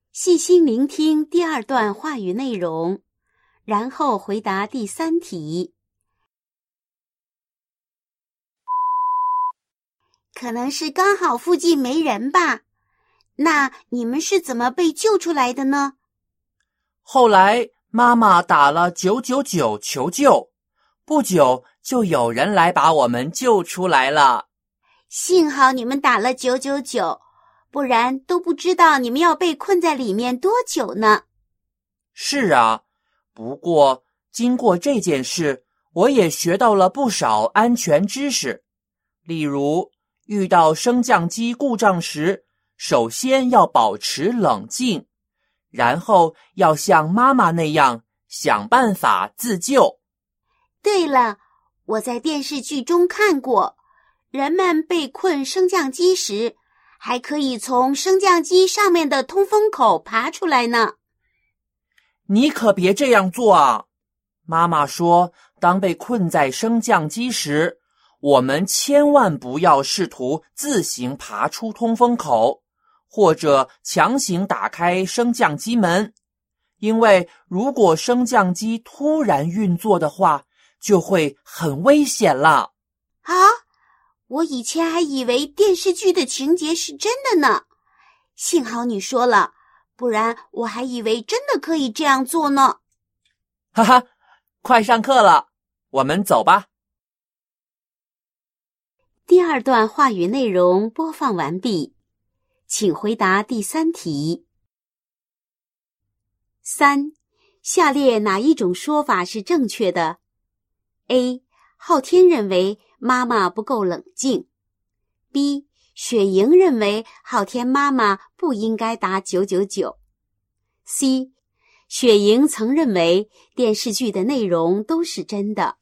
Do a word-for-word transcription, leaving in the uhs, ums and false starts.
细心聆听第二段话语内容，然后回答第三题。可能是刚好附近没人吧？那你们是怎么被救出来的呢？ 后来妈妈打了九九九求救，不久就有人来把我们救出来了。 幸好你们打了九九九，不然都不知道你们要被困在里面多久呢。 是啊，不过经过这件事，我也学到了不少安全知识。例如，遇到升降机故障时，首先要保持冷静，然后要像妈妈那样想办法自救。 对了，我在电视剧中看过，人们被困升降机时，还可以从升降机上面的通风口爬出来呢。 你可别这样做啊！妈妈说，当被困在升降机时，我们千万不要试图自行爬出通风口，或者强行打开升降机门，因为如果升降机突然运作的话，就会很危险了。 啊，我以前还以为电视剧的情节是真的呢，幸好你说了，不然我还以为真的可以这样做呢。 哈哈，快上课了，我们走吧。 第二段话语内容播放完毕，请回答第三题。三，下列哪一种说法是正确的 ？A. 昊天认为妈妈不够冷静。B. 雪莹认为昊天妈妈不应该打九九九。C. 雪莹曾认为电视剧的内容都是真的。